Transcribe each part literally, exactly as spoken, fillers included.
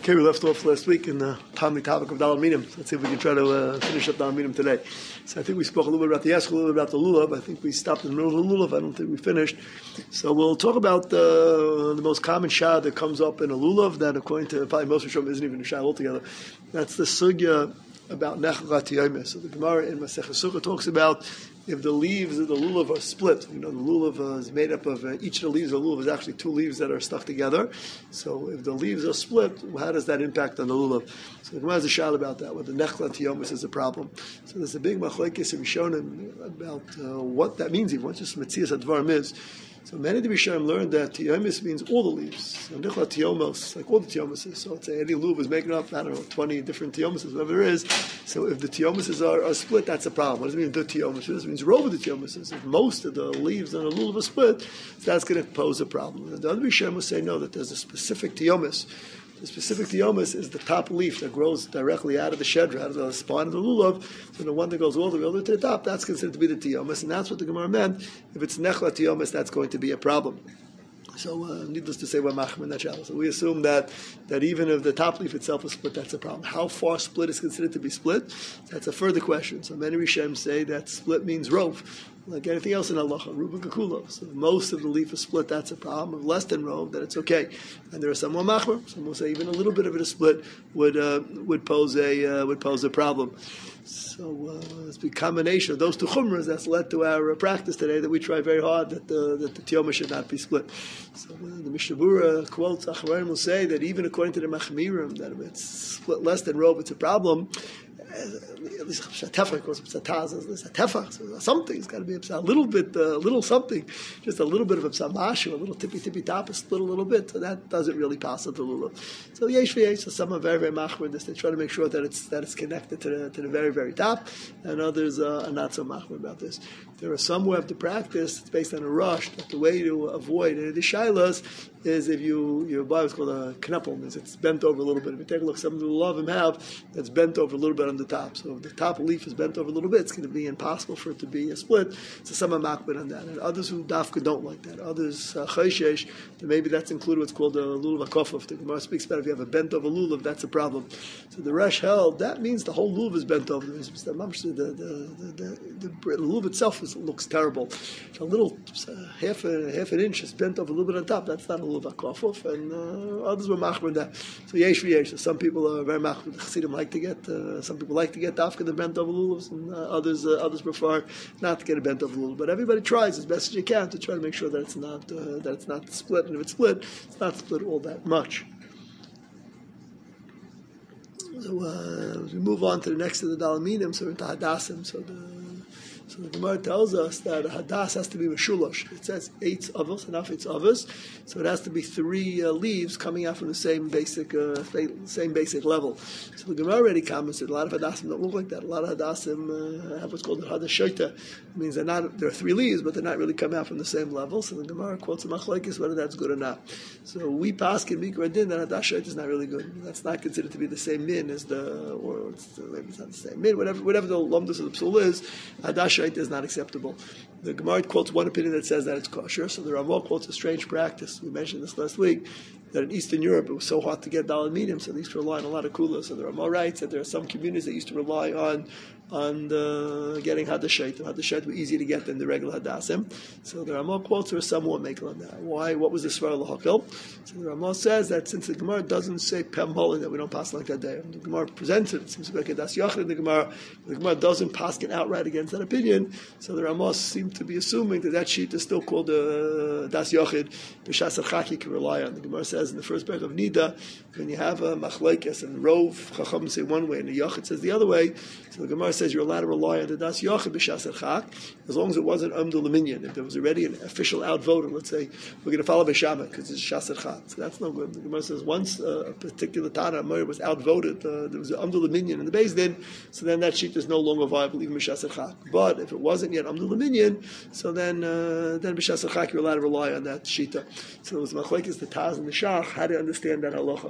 Okay, we left off last week in the Talmud topic of Daled Minim. Let's see if we can try to uh, finish up Daled Minim today. So I think we spoke a little bit about the Yeshua, a little bit about the Lulav. I think we stopped in the middle of the Lulav. I don't think we finished. So we'll talk about uh, the most common shah that comes up in a Lulav that, according to probably most Rishonim, isn't even a shah altogether. That's the sugya about Nechlat Yomis. So the Gemara in Masechah Sukkah talks about if the leaves of the lulav are split. You know, the lulav uh, is made up of, uh, each of the leaves of the lulav is actually two leaves that are stuck together. So if the leaves are split, how does that impact on the lulav? So the Gemara has a shal about that, whether nechlat yomis is a problem. So there's a big machlokes in Rishonim about uh, what that means, even what just Metzias Advarim is. So many of the Rishonim learned that tiyomis means all the leaves. So nechlat tiyomos, like all the tiyomises. So it's any lulav is making up, I don't know, twenty different tiyomises, whatever there is. So if the tiyomises are, are split, that's a problem. What does it mean the tiyomises? It means rove of the tiyomises. If most of the leaves on the lulav are split, so that's going to pose a problem. And the other Rishonim will say no, that there's a specific tiyomis. The specific tiyomis is the top leaf that grows directly out of the shedra, out of the spine of the lulav. So the one that goes all the way over to the top, that's considered to be the tiyomis, and that's what the Gemara meant. If it's nechla tiyomis, that's going to be a problem. So, uh, needless to say, we're machmir in that shallow. So we assume that that even if the top leaf itself is split, that's a problem. How far split is considered to be split? That's a further question. So many Rishonim say that split means rove, like anything else in halacha, ruba kakulo. So most of the leaf is split, that's a problem. If less than rove, then it's okay. And there are some more machmir. Some will say even a little bit of it is split would uh, would pose a uh, would pose a problem. So uh, it's a combination of those two chumras that's led to our uh, practice today that we try very hard that the that the tiyoma should not be split. So uh, the Mishnah Berurah quotes Acharonim will say that even according to the Machmirim that if it's split less than rove, it's a problem. At least tefach goes up tefach. Something it's got to be a little bit, a uh, little something, just a little bit of a mashu, a little tippy tippy top, a split a little bit. So that doesn't really pass the lulav. So yesh v'yesh. So some are very very machmir in this. They try to make sure that it's that it's connected to the to the very very top, and others uh, are not so machmir about this. There are some who have to practice. It's based on a rush. That the way to avoid any of the shilas is if you you buy what's called a knuppel, means it's bent over a little bit. If you take a look, some of the lulav have that's bent over a little bit on the top. So if the top leaf is bent over a little bit, it's going to be impossible for it to be a split. So some are makbid on that, and others who dafka don't like that. Others uh, chayshesh, maybe that's included what's called a lulav akofov. The Gemara speaks about if you have a bent over lulav, that's a problem. So the Resh held that means the whole lulav is bent over. The the the, the, the, the lulav itself is, looks terrible. A little uh, half a half an inch is bent over a little bit on top. That's not a lulav akofov, and uh, others were makbid that. So yesh v'yesh. So some people are very makbid. The Chassidim like to get. Uh, some people like to get dafka the bent over lulavs, and uh, others uh, others prefer not to get a bent over lulav. But everybody tries as best as you can to try to make sure that it's not uh, that it's not split, and if it's split, it's not split all that much. So uh, as we move on to the next of the Daled Minim, so we're into Hadassim. So the So the Gemara tells us that a hadas has to be meshulash. It says eight avos, enough eight avos. So it has to be three uh, leaves coming out from the same basic uh, same basic level. So the Gemara already commented a lot of hadasim don't look like that. A lot of hadasim uh, have what's called a hadashota. It means they're not there are three leaves, but they're not really coming out from the same level. So the Gemara quotes a machlokes whether that's good or not. So we pass in mikra din that hadashota is not really good. That's not considered to be the same min as the or it's, maybe it's not the same min. Whatever whatever the lumdus of the psul is, hadashota is not acceptable. The Gemara quotes one opinion that says that it's kosher. So the Ramah quotes a strange practice. We mentioned this last week, that in Eastern Europe it was so hard to get Daled Minim, so they used to rely on a lot of kula. So the Ramah writes that there are some communities that used to rely on on the getting hadashet. Hadashet were easier to get than the regular hadasim. So the Ramah quotes there are some who are making on that. Why? What was the svar lahakil? So the Ramah says that since the Gemara doesn't say pem holy, that we don't pass like that day. The Gemara presents it. It seems to be like a das yachid in the Gemara. The Gemara doesn't pass it outright against that opinion. So the Ramah seem to be assuming that that sheet is still called a uh, das yachid. B'shas al-chaki can rely on. The Gemara says in the first paragraph of Nida, when you have a machlekes and rov, chacham say one way and the yachid says the other way. So the Gemara says you're allowed to rely on the das yachid b'shas al-chak as long as it wasn't umdul minyan. If there was already an official outvoter, let's say we're going to follow b'shama because it's shas al-chak. So that's no good. The Gemara says once uh, a particular Tana Amir was outvoted, uh, there was an umdul minyan in the Beis Din, so then that sheet is no longer viable even b'shas al-chak. But if it wasn't yet umdul minyan, so then uh, then b'shas al-chak you're allowed to rely on that shita. So it was machlekes the Taz and the Shach how to understand that halacha.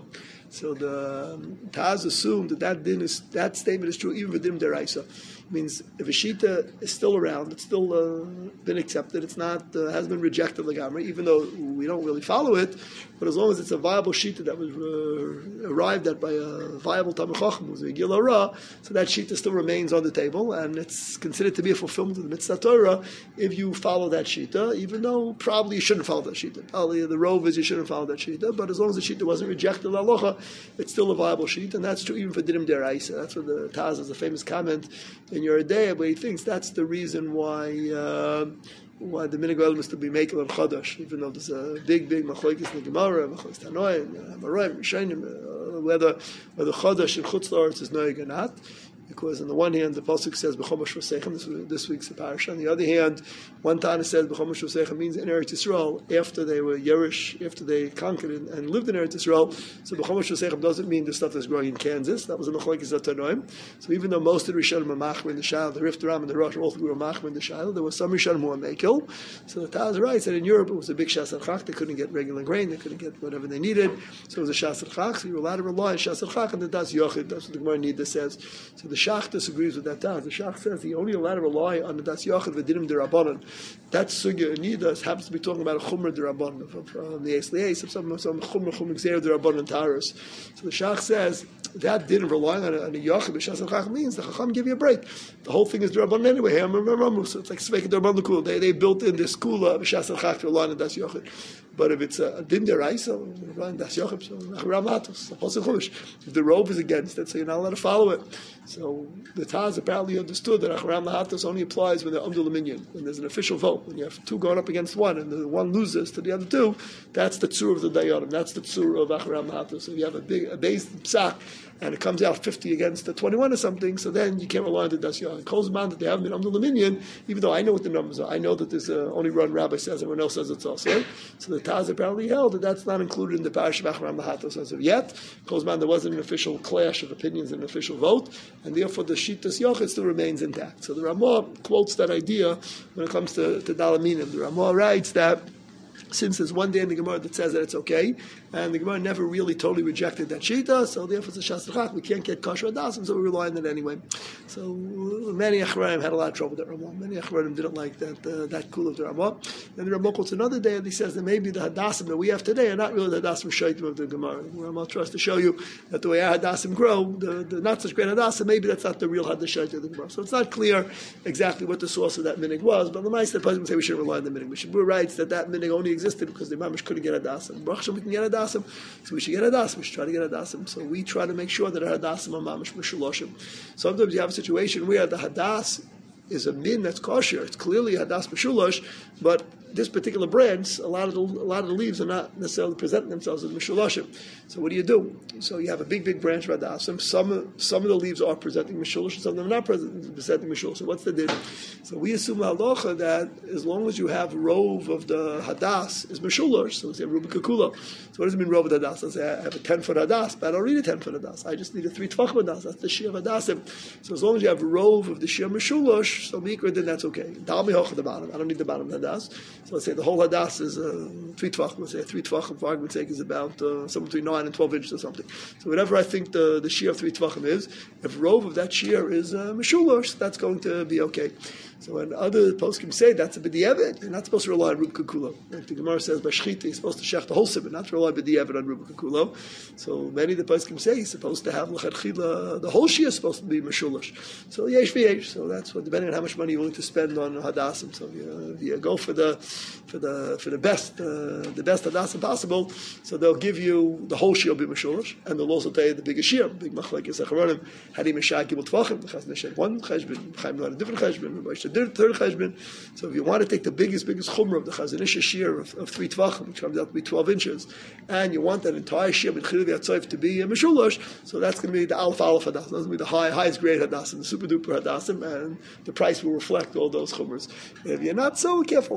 So the um, Taz assumed that that din is that statement is true even for din deraisa. Means if a shita is still around, it's still uh, been accepted. It's not uh, has been rejected legamri, even though we don't really follow it. But as long as it's a viable shita that was uh, arrived at by a viable Talmid Chacham, who's a Gila Ra, so that shita still remains on the table, and it's considered to be a fulfillment of the mitzvah Torah if you follow that shita, even though probably you shouldn't follow that shita. Probably the rove is you shouldn't follow that shita, but as long as the shita wasn't rejected l'alocha, it's still a viable shita, and that's true even for dinim deraisa. That's what the Taz has a famous comment in your day, but he thinks that's the reason why uh, why the minig oil is to be makel and chadash, even though there's a big, big machlokes in the Gemara, machlokes Tanoim, Amoraim, Rishonim, whether whether chadash in chutz la'aretz is noig or not. Because on the one hand, the pasuk says b'chomash v'seichem, this, this week's parasha. On the other hand, one Tana says b'chomash v'seichem means in Eretz Yisrael after they were Yerush, after they conquered and, and lived in Eretz Yisrael. So b'chomash v'seichem doesn't mean the stuff that's growing in Kansas. That was a machlokes Tanoim. So even though most of the Rishonim were machmer in the Shal, the Rift Ram and the Rosh all were machmer in the Shal, there were some Rishonim who were mekel. So the Taz writes that in Europe it was a big shas chach. They couldn't get regular grain. They couldn't get whatever they needed. So it was a shas chach. So you were allowed to rely on shas chach, and the das yochid. That's what the Gemara Nida says. So the Shach disagrees with that Taz. The Shach says he only allowed to rely on the das yochid v'dinim derabanan. That sugya in Nida happens to be talking about a chumra derabanan from the Eslies, some some chumra chumra gzeir derabanan taras. So the Shach says that didn't rely on a, on a yochid b'shas chach means the chacham give you a break. The whole thing is derabanan anyway. So it's like sveka derabanan kula. They they built in this kula b'shas chach to rely on das yochid. But if it's a din deraisa, rely on das yochid. So nachram latos, apostle chumash. If the robe is against it, so you're not allowed to follow it. So the Taz apparently understood that Acharam Lahatos only applies when they're under the minyan, when there's an official vote, when you have two going up against one, and the one loses to the other two. That's the tzur of the dayanim. That's the tzur of Acharam Lahatos. So if you have a big a base psak, and it comes out fifty against the twenty-one or something, so then you can't rely on the dasya. It calls man that they haven't been under the minyan, even though I know what the numbers are. I know that there's a, only one rabbi says, everyone else says it's also. So the Taz apparently held that that's not included in the parish of Acharam Lahatos as of yet. Calls man there wasn't an official clash of opinions and an official vote, and therefore the Shitas Yochid still remains intact. So the Ramah quotes that idea when it comes to, to Dalaminim. The Ramah writes that since there's one day in the Gemara that says that it's okay, and the Gemara never really totally rejected that shita, so therefore it's a shas chach. We can't get kosher adasim, so we rely on it anyway. So many achraim had a lot of trouble with that Ramah. Many achraim didn't like that uh, that cool of the Ramah. And the Ramah quotes another day, and he says that maybe the hadasim that we have today are not really the hadasim shaitim of the Gemara. The Ramah tries to show you that the way our hadasim grow, the, the not such great hadasim, maybe that's not the real hadash of the Gemara. So it's not clear exactly what the source of that minig was, but the Ma'aser Pesach say we should rely on the minig. Mishabur writes that that minig only existed because the Mamish couldn't get hadasim. Baruch Hashem, we can get hadasim. So we should get hadasim. We should try to get hadasim. So we try to make sure that our hadasim are mamish mishaloshim. Sometimes you have a situation where the hadas is a min that's kosher. It's clearly hadas mishalosh, but this particular branch, a lot of the, a lot of the leaves are not necessarily presenting themselves as mishaloshim. So what do you do? So you have a big, big branch of hadasim. Some some of the leaves are presenting mishalosh, some of them are not presenting mishalosh. So what's the din? So we assume halacha that as long as you have rove of the hadas is mishalosh. So let's say rubik kakula. So what does it mean rove of the hadas? Let's say I have a ten foot hadas, but I don't need a ten foot hadas. I just need a three tvach hadas. That's the shir of hadasim. So as long as you have rove of the shir mishalosh, so mikra, then that's okay. Dal mihoch the bottom. I don't need the bottom hadas. So let's say the whole hadas is uh, three tvach. Let's say three tvachim, for argument's sake, is about uh, somewhere between nine and twelve inches or something. So whatever I think the, the shear of three tvachim is, if rove of that shear is uh, mishulash, that's going to be okay. So when other poskim say that's a b'di'evet, you're not supposed to rely on rubik kakulo. Like the Gemara says by shchita, you're supposed to shech the whole sibin, not to rely b'di'evet on rubik kakulo. So many of the poskim say you're supposed to have l'chadchila, the whole shear is supposed to be mishulash. So yesh v'yesh. So that's what, depending on how much money you're willing to spend on hadasim. So you, you go for the for the for the best uh, the best hadasim possible. So they'll give you the whole shear will be mishulash, and they'll also tell you the biggest shear, big machlekes acharonim. Hadi mishak gibul tvachim. The chazon said one cheshbon, Chaim had a different cheshbon. Third, third cheshbon. So if you want to take the biggest, biggest chumrah of the Chazon Ish shear of, of three tvachim, which comes out to be twelve inches, and you want that entire shear with chilul v'yatzayv to be a mishulash, so that's going to be the alf alf hadas. That's going to be the high, highest grade hadasim, the super duper hadasim, and the price will reflect all those chumras. If you're not so careful, so you're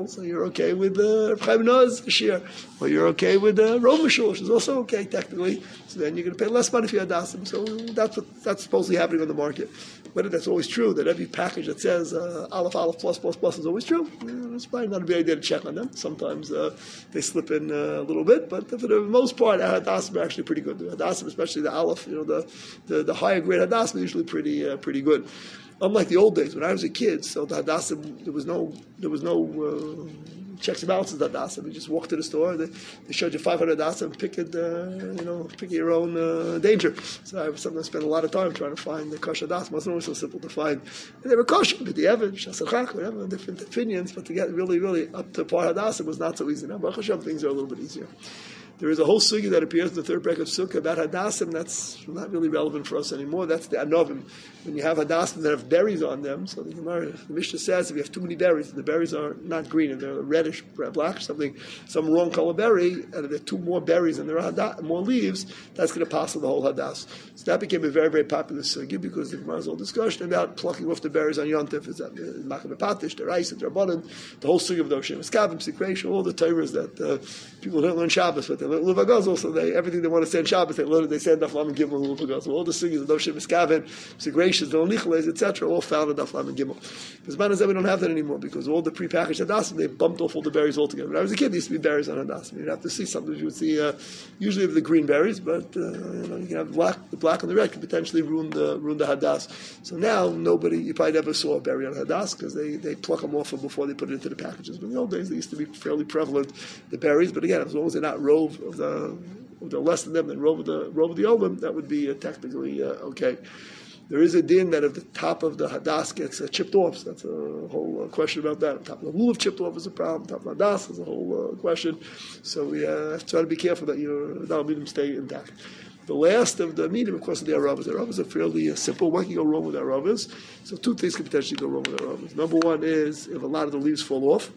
you're okay with uh, Chaim Noah's share, or you're okay with uh, Rov Mishul, which is also okay technically. So then you're going to pay less money for your Hadassim. So that's what that's supposedly happening on the market. Whether that's always true, that every package that says uh, Aleph, Aleph, plus, plus, plus is always true, yeah, it's probably not a bad idea to check on them. Sometimes uh, they slip in uh, a little bit, but for the most part, our Hadassim are actually pretty good. The Hadassim, especially the Aleph, you know, the the, the higher grade Hadassim are usually pretty uh, pretty good. Unlike the old days when I was a kid, so the Hadassim, there was no there was no uh, checks and balances Hadassim. You just walked to the store, they, they showed you five hundred Hadassim, pick it, uh, you know, pick your own uh, danger. So I sometimes spent a lot of time trying to find the kosher Hadassim. It wasn't always so simple to find. And they were kosher, but the Evan, Shasachach, whatever, different opinions, but to get really, really up to par Hadassim was not so easy. Now, Baruch Hashem, things are a little bit easier. There is a whole sugi that appears in the third bracket of Sukkah about Hadassim that's not really relevant for us anymore. That's the Anovim. When you have Hadassim that have berries on them, so the Gemara, the Mishnah says if you have too many berries, the berries are not green and they're reddish, black, something, some wrong color berry, and if there are two more berries and there are hadas, more leaves, that's going to pass the whole Hadas. So that became a very, very popular sugi because the Gemara's whole discussion about plucking off the berries on Yontif, is that Makam Patish, the rice, the Rabbanan, the whole sugi of the Oshim, Skavim, Sikration, all the Torahs that uh, people don't learn Shabbos, but they learn Luva Gozel, so they, everything they want to say in Shabbos, they learn it, they say in Daf Lam and Gimel, Luva Gozel. All the sugis of Oshim, Skavim, Sikration, the Onichles, et cetera, all found in Daf Lam and Gimel. Because man we don't have that anymore because all the prepackaged Hadassim, they bumped off all the berries altogether. When I was a kid, there used to be berries on Hadassim. You'd have to see something. You would see, uh, usually the green berries, but uh, you know, you can have black. The black and the red could potentially ruin the ruin the Hadas. So now nobody, you probably never saw a berry on Hadas because they, they pluck them off before they put it into the packages. But in the old days, they used to be fairly prevalent, the berries. But again, as long as they're not rove of the, if they're less than them than rove of the rove of the olim, that would be uh, technically uh, okay. There is a din that if the top of the hadas gets uh, chipped off, so that's a whole uh, question about that. The top of the lulav chipped off is a problem. The top of the hadas is a whole uh, question. So we uh, have to try to be careful that your dalamidim stay intact. The last of the medium, of course, are the aravas. The aravas are fairly uh, simple. What can go wrong with aravas? So two things can potentially go wrong with aravas. Number one is if a lot of the leaves fall off.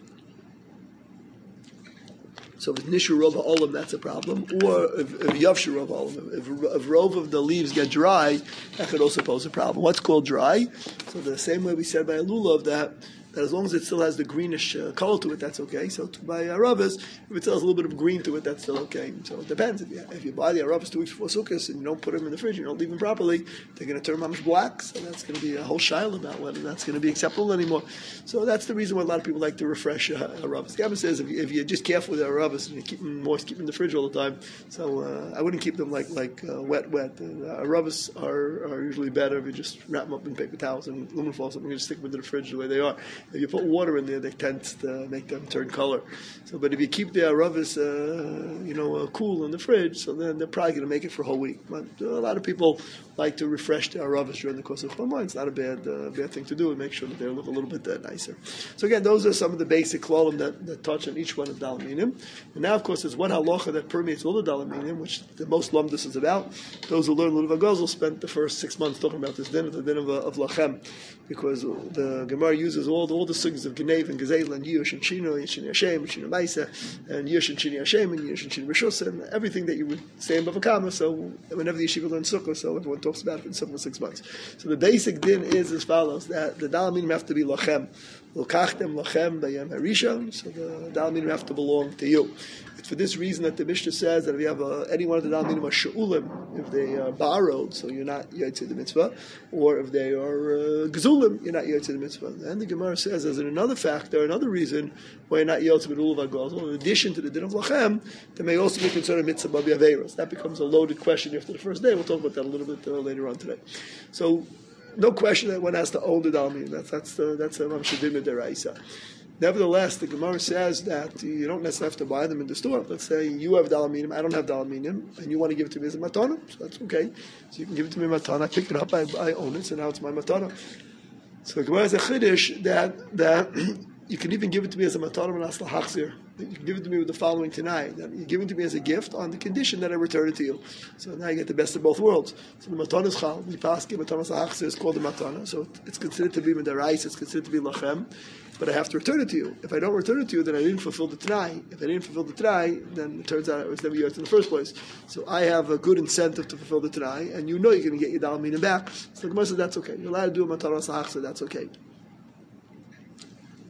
So if it's nishu rov ha'olam, that's a problem. Or if, if yavshu rov ha'olam, if, if rov of the leaves get dry, that could also pose a problem. What's called dry? So the same way we said by a lulav that that as long as it still has the greenish uh, color to it, that's okay. So to buy aravas, if it still has a little bit of green to it, that's still okay. So it depends. If you, if you buy the aravas two weeks before Sukkot and you don't put them in the fridge, you don't leave them properly, they're going to turn mamish black. So that's going to be a whole shaila about whether that's going to be acceptable anymore. So that's the reason why a lot of people like to refresh uh, aravas. The Gemara says if, you, if you're just careful with the aravas and you keep them moist, keep them in the fridge all the time. So uh, I wouldn't keep them like like uh, wet, wet. Uh, aravas are, are usually better if you just wrap them up in paper towels and aluminum foil, something, you just stick them into the fridge the way they are. If you put water in there, they tend to make them turn color. So, but if you keep the aravas, uh, you know, uh, cool in the fridge, so then they're probably going to make it for a whole week. But uh, a lot of people like to refresh the aravas during the course of Chol. It's not a bad uh, bad thing to do and make sure that they look a little bit uh, nicer. So again, those are some of the basic klolim that, that touch on each one of dalaminim. And now, of course, there's one halacha that permeates all the dalaminim, which the most lumdus is about. Those who learn Ludav Gozel spent the first six months talking about this din, the din of, of lachem, because the Gemara uses all the, all the sugyas of Genev and Gezel and Yush and Shino, Yush and Hashem, and Shino Maisa, and Yush and Shini Hashem, and Yush and Shini Rishus, and everything that you would say in Bava Kama. So whenever the yeshiva learns Sukkah, so everyone talks about it in Sukkah for six months. So the basic din is as follows: that the dalaminim have to be lachem, l'kachtem lachem bayem harishon. So the dalaminim have to belong to you. It's for this reason that the Mishnah says that if you have a, any one of the dalaminim are she'ulim, if they are borrowed, so you're not yotzei the mitzvah, or if they are uh, gezulim, you're not yotzei the mitzvah. And the Gemara says, as another factor, another reason why you're not yotzei with ulav gozel, in addition to the din of lachem, there may also be considered mitzvah babi averos. That becomes a loaded question after the first day. We'll talk about that a little bit uh, later on today. So, no question that one has to own the dalaminim. That's that's uh, that's a mamshadin deraisa. Nevertheless, the Gemara says that you don't necessarily have to buy them in the store. Let's say you have dalaminim, I don't have dalaminim, and you want to give it to me as a matana, so that's okay. So you can give it to me as a matana. I picked it up, I, I own it, so now it's my matana. So the Gemara has a chiddush that that you can even give it to me as a matana and asla hachzir. You can give it to me with the following tonight. That you give it to me as a gift on the condition that I return it to you. So now you get the best of both worlds. So the matana is chal. We pass give matana hachzir is called the matana. So it's considered to be medarais. It's considered to be lachem. But I have to return it to you. If I don't return it to you, then I didn't fulfill the t'nai. If I didn't fulfill the t'nai, then it turns out it was never yours in the first place. So I have a good incentive to fulfill the t'nai, and you know you're going to get your dalaminim back. So the Gemara says that's okay. You're allowed to do a matana sahach, so that's okay.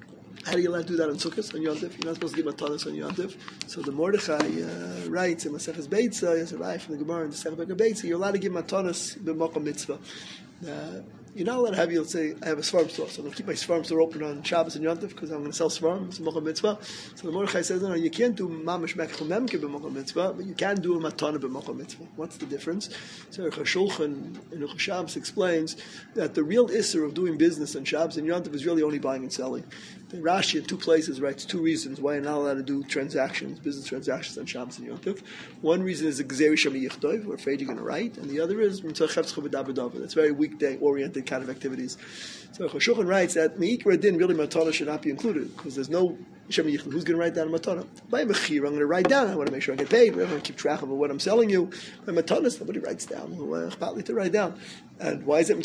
How do you allowed to do that on Sukkot, on Yom Tov? You're not supposed to give matanos on Yom Tov. So the Mordechai uh, writes in Maseches Beitza, he has a right from the Gemara in the Maseches Beitza, you're allowed to give matanos b'makom mitzvah. Uh, you're not allowed to have, you'll say, I have a Svarim store, so I'm going to keep my Svarim store open on Shabbos and Yom Tov because I'm going to sell Svarim, it's a Mochel Mitzvah. So the Mordechai says, no, no, you can't do Mamash Mekach Memke b'Mochel Mitzvah, but you can do a Matana b'Mochel Mitzvah. What's the difference? So Shulchan in Uch Shabbos explains that the real Isser of doing business on Shabbos and Yom Tov is really only buying and selling. The Rashi in two places writes two reasons why you're not allowed to do transactions, business transactions on Shabbos and Yom Tov. One reason is the Gzeri Shami Yichtov, we're afraid you're going to write, and the other is that's very weekday-oriented kind of activities. So Shulchan writes that Meikra Din really Matana should not be included because there's no Shami Yichtov. Who's going to write down a Matana? By Mechir, I'm going to write down. I want to make sure I get paid. I want to keep track of what I'm selling you. By Matanas, nobody writes down. Partly to write down. And why is it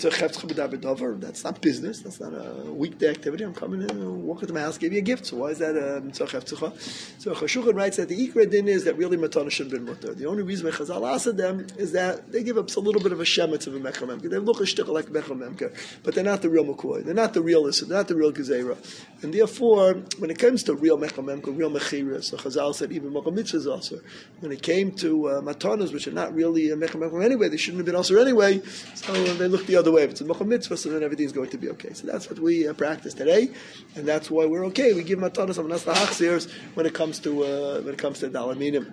That's not business. That's not a weekday activity. I'm coming in and walk into my house, give you a gift. So why is that a Mitzvah Cheftzcha? So Shulchan writes that the Ikra Din is that really Matana should have been mutter. The only reason why Chazal asked them is that they give up a little bit of a shemetz of a Mechel Memker. They look a shtickle like Mechel Memker, but they're not the real McCoy. They're not the real Issa. They're not the real Gezerah. And therefore, when it comes to real Mechel Memker, real Mechira, so Chazal said even Mochel Mitzvah is also. When it came to uh, Matanas, which are not really a Mechel Memker anyway, they shouldn't have been also anyway, so uh, they look the other way. If it's a Mochel Mitzvah, so then everything's going to be okay. So that's what we uh, practice today, and that's why we're okay. We give Matanas on Nas Lahachzirs when it comes to uh, when it comes to Dalaminim.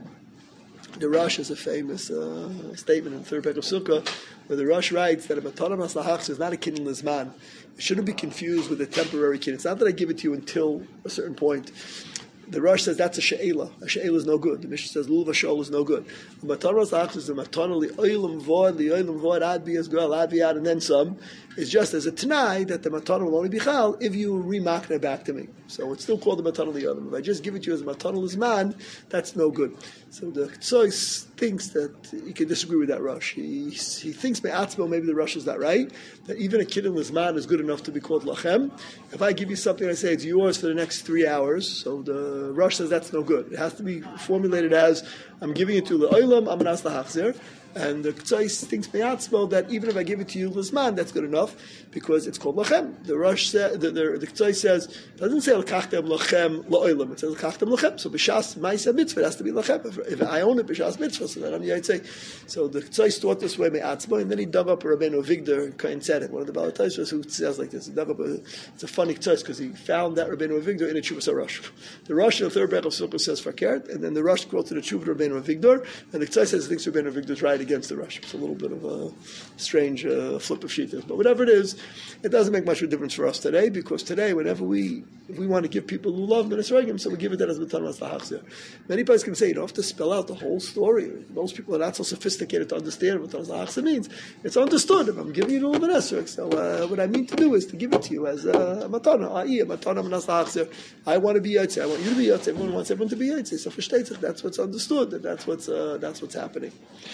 The Rosh has a famous uh, statement in the third page of Sukkah, where the Rosh writes that a Matana Nas Lahachzir is not a Kinyan Lizman. It shouldn't be confused with a temporary Kinyan. It's not that I give it to you until a certain point. The Rosh says that's a she'ela. A she'ela is no good. The Mishnah says lulav shol is no good. The matana l'achzir is the matana li'olam vod li'olam vod ad bi as gal ad bi ad and then some. It's just as a t'nai that the matana will only be chal if you remark it back to me. So it's still called the matana li'olam. If I just give it to you as a matana l'zman, that's no good. So the Ktsois thinks that he can disagree with that Rosh. He he thinks me'atzmo maybe the Rosh is not right. That even a kid in l'zman is good enough to be called lachem. If I give you something, I say it's yours for the next three hours. So the The Rosh says that's no good. It has to be formulated as I'm giving it to Le'olam, I'm Nas Lahachzir. And the Ktsois thinks me'atzmo that even if I give it to you Lizman, that's good enough because it's called Lachem. The Rosh says, the, the, the Ktsois says, it doesn't say L'kachtem Lachem Le'olam, it says L'kachtem Lachem. So B'shas Ma'isa Mitzvah, it has to be Lachem. If, if I own it, B'shas Mitzvah, so then I'm Yaitse. So the Ktsois thought this way me'atzmo, and then he dug up a Rabbeinu Avigdor, Kain said it, one of the Balataisos who says like this. He dug up a, it's a funny Ktsois because he found that Rabbeinu Avigdor in a Chuvas HaRosh. The Rosh in the third Brech of Sukkah says Fakert, and then the Rosh quotes to the Chuvah Rabbeinu Avigdor, and the Ktsois says he thinks Rabbeinu Avigdor is right against the Rosh. It's a little bit of a strange uh, flip of sheetas. But whatever it is, it doesn't make much of a difference for us today, because today, whenever we, if we want to give people who love Minisragim, so we give it that as Matanas Lahachzir. Many places can say, you don't have to spell out the whole story. Most people are not so sophisticated to understand what Matanas Lahachzir means. It's understood. If I'm giving you the Minisrag, so uh, what I mean to do is to give it to you as a Matana, that is, a Matana Matanas Lahachzir. I want to be Yaitse. I want you to be Yaitse. Everyone wants everyone to be Yaitse. So for Shteitzach, that's what's understood, and that's what's, uh, that's what's happening.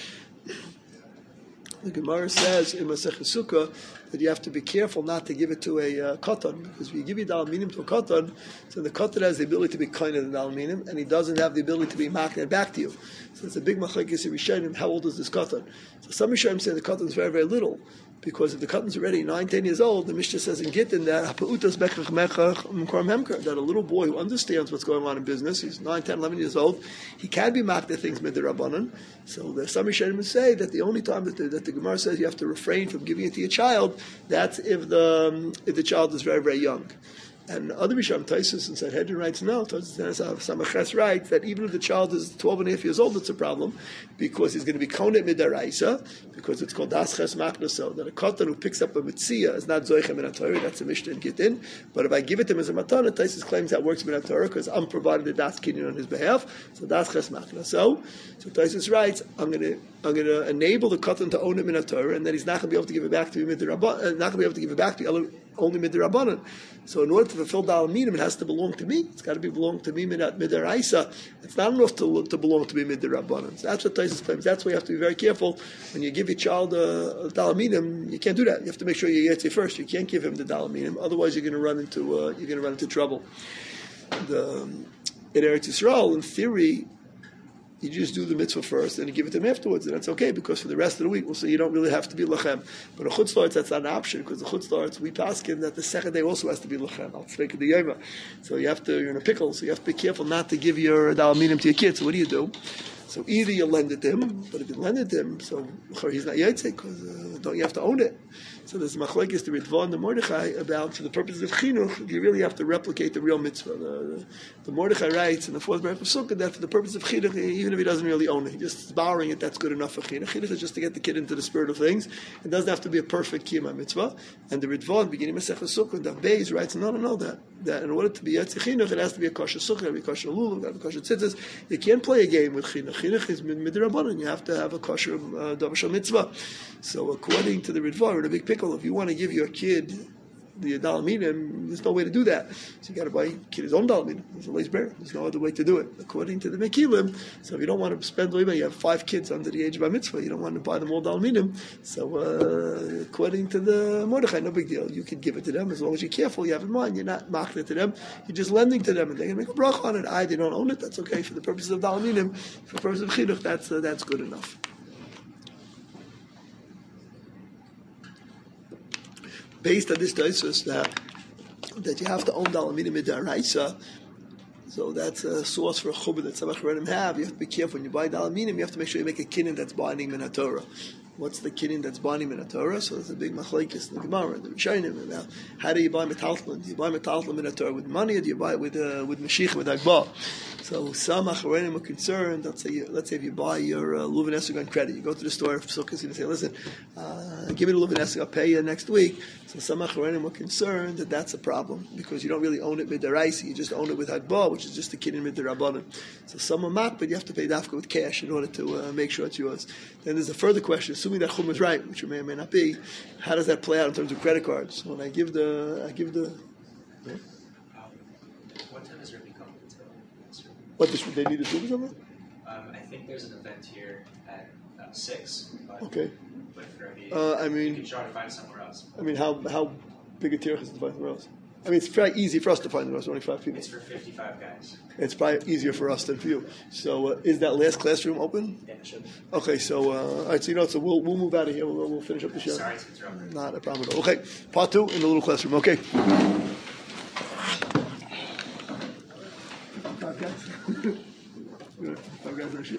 The Gemara says in Masechet Sukkah that you have to be careful not to give it to a uh, katan, because if you give your dalminim to a katan, so the katan has the ability to be kind of the dalminim, and he doesn't have the ability to be makneh back to you. So it's a big machlekes Rishonim. How old is this katan? So some Rishonim say the katan is very, very little, because if the katan is already nine, ten years old, the Mishnah says in Gittin that that a little boy who understands what's going on in business, he's nine, ten, eleven years old, he can be makneh things midrabanan. So the some Rishonim say that the only time that the, that the Gemara says you have to refrain from giving it to your child, that's if the um, if the child is very, very young. And other Risham Taisus and Sanhedrin writes no. Samachas writes that even if the child is twelve and a half years old, it's a problem, because he's going to be konet midaraisa, because it's called das ches maknaso, that a katan who picks up a mitzia is not zoichem in a Torah. That's a Mishnah in Gittin. But if I give it to him as a matana, Taisus claims that works in a Torah because I'm providing the das kinyan on his behalf. So das ches maknaso. So Taisus writes, I'm going to I'm going to enable the katan to own it in a Torah, and then he's not going to be able to give it back to me midrabanan, not going to be able to give it back to me only midrabanan. So in order to fulfill Dal Minim, it has to belong to me. It's got to be belong to me midaraisa. It's not enough to, to belong to me midrabanan. So that's what Taisus claims. That's why you have to be very careful when you give your child a, a Dal Minim. You can't do that. You have to make sure you get it first. You can't give him the Dal Minim. Otherwise, you're going to run into uh, you're going to run into trouble. The, in Eretz Yisrael, in theory, you just do the mitzvah first and you give it to him afterwards, and that's okay, because for the rest of the week we'll say you don't really have to be lachem. But a chutz la'aretz, that's not an option, because the chutz la'aretz, we paskin that the second day also has to be lachem. I'll speak the yoma. So you have to, you're in a pickle, so you have to be careful not to give your dalaminim to your kids. So what do you do? So either you lend it to him, but if you lend it to him, so he's not yaitze, because uh, don't you have to own it? So there's machlekes the Ritva and the Mordechai about, for the purposes of chinuch, you really have to replicate the real mitzvah. The, the, the Mordechai writes in the fourth paragraph of Sukkah that for the purpose of chinuch, even if he doesn't really own it, he just is borrowing it, that's good enough for chinuch. Chinuch is just to get the kid into the spirit of things. It doesn't have to be a perfect kiyama mitzvah. And the Ritva, beginning of Masechah Sukkah, the Beis writes, no, no, no, that, that in order to be yetzi chinuch, it has to be a kosher sukkah, it has to be a kosher lulav, it has to be kosher tzitzis. You can't play a game with chinuch. Chinuch is midrabanan. You have to have a kosher uh, davar shel mitzvah. So according to the Ritva, or the big pickle, if you want to give your kid the dalaminim, there's no way to do that. So you got to buy your kid his own dalaminim. There's a lace bear. There's no other way to do it. According to the Mekilim, so if you don't want to spend you have five kids under the age of bar mitzvah, you don't want to buy them all dalaminim. So uh, according to the Mordechai, no big deal. You can give it to them as long as you're careful. You have in mind, you're not maching it to them. You're just lending to them, and they're going to make a bracha on it. I, they don't own it. That's okay for the purposes of dalaminim. For the purposes of chinuch, that's uh, that's good enough. Based on this thesis that that you have to own dalaminim midaraisa, so that's a source for a chubah that some achronim have. You have to be careful when you buy dalaminim. You have to make sure you make a kinyan that's binding min haTorah. What's the kinyan that's binding min haTorah? So there's a big machlekes in the Gemara, the Rishonim, about how do you buy metaltlin? Do you buy metaltlin min haTorah with money, or do you buy it with uh, with mashiach, with hagbah? So some achronim are concerned. Let's say, you, let's say if you buy your uh, lulav nesug on credit, you go to the store for sukkahs and you say, "Listen, uh, give me the lulav nesug. I'll pay you next week." So some achronim are concerned that that's a problem because you don't really own it midaraisa. You just own it with hagbah, which is just the kinyan midarabanan. So some are mat, but you have to pay dafka with cash in order to uh, make sure it's yours. Then there's a further question. Assuming that chum is right, which may or may not be, how does that play out in terms of credit cards? When I give the, I give the. Yeah? What time is Rabbi coming to What, this, they need to do something? Um, I think there's an event here at uh, six. But, Okay. But for Rabbi, Uh, I mean, you can try to find somewhere else. I mean, how how big a tier is to find somewhere else? I mean, it's very easy for us to find the rest. Only five people. It's for fifty-five guys. It's probably easier for us than for you. So, uh, is that last classroom open? Yeah, it should be. Okay, so uh, all right. So you know, so we'll we'll move out of here. We'll, we'll finish up the show. Sorry to interrupt. Not a problem at all. Okay, part two in the little classroom. Okay. Five guys. Good. Five guys. Actually.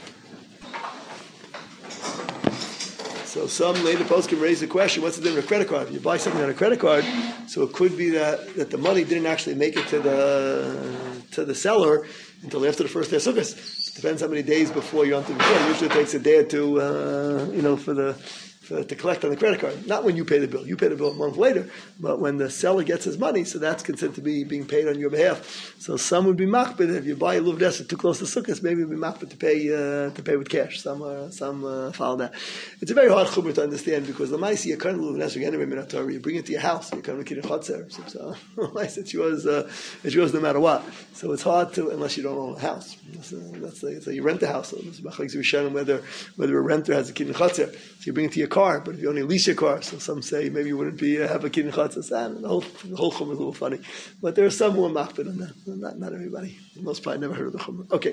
So some later posts can raise the question, what's the difference with a credit card? If you buy something on a credit card, so it could be that, that the money didn't actually make it to the to the seller until after the first day of Sukkot. Depends how many days before you're on to the bill. Usually it takes a day or two, uh, you know, for the for, to collect on the credit card. Not when you pay the bill. You pay the bill a month later, but when the seller gets his money, so that's considered to be being paid on your behalf. So some would be machbid if you buy a luv desa too close to Sukkot, maybe it would be machbid to pay uh, to pay with cash. Some uh, some uh, follow that. It's a very hard chumrah to understand because the ma'isi you can't luv desa anyway minator. You bring it to your house, you can't make it in chotzer. So it's yours. Uh, it's yours no matter what. So it's hard to unless you don't own a house. That's, uh, that's like, so you rent a house. So it's whether whether a renter has a kid in chotzer. So you bring it to your car, but if you only lease your car, so some say maybe you wouldn't be uh, have a kid in chatzas. The whole the whole chum is a little funny, but there are some who are machbid on that. Not not everybody. Most probably never heard of the chum. Okay.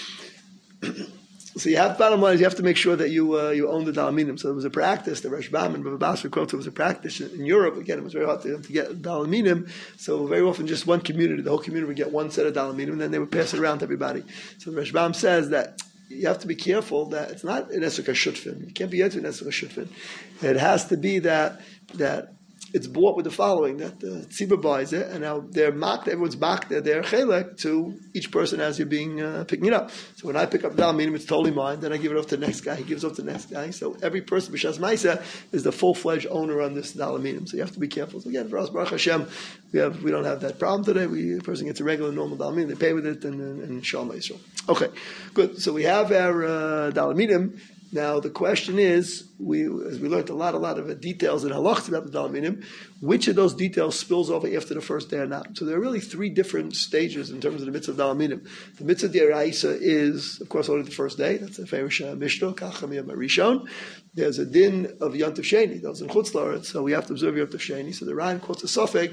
So you have, bottom line is you have to make sure that you uh, you own the dalaminim. So there was a practice, the Rashbam and Baba Basra quote, it was a practice in Europe. Again, it was very hard to, to get dalaminim. So very often just one community, the whole community would get one set of dalaminim, and then they would pass it around to everybody. So the Rashbam says that you have to be careful that it's not an esrog shutfin. You can't be yet an esrog shutfin. It has to be that that it's bought with the following, that the tzibur buys it, and now they're mocked, everyone's mocked, they're, they're chelek to each person as you're being uh, picking it up. So when I pick up dalaminim, it's totally mine, then I give it off to the next guy, he gives it off to the next guy. So every person, b'shas ma'isa, is the full-fledged owner on this dalaminim. So you have to be careful. So again, for us, Baruch Hashem, we have we don't have that problem today. We, a person gets a regular, normal dalaminim, they pay with it, and, and, and Shalom Yisrael. Okay, good. So we have our uh, dalaminim. Now the question is, we as we learned a lot, a lot of details and halachas about the dalaminim, which of those details spills over after the first day or not? So there are really three different stages in terms of the mitzvah of dalaminim. The mitzvah d'oraisa is, of course, only the first day. That's a farish mishnah, kachamiyah marishon. There's a din of Yom Tov Sheni, those in Chutz La'aretz, so we have to observe Yom Tov Sheni. So the Ryan quotes a suffix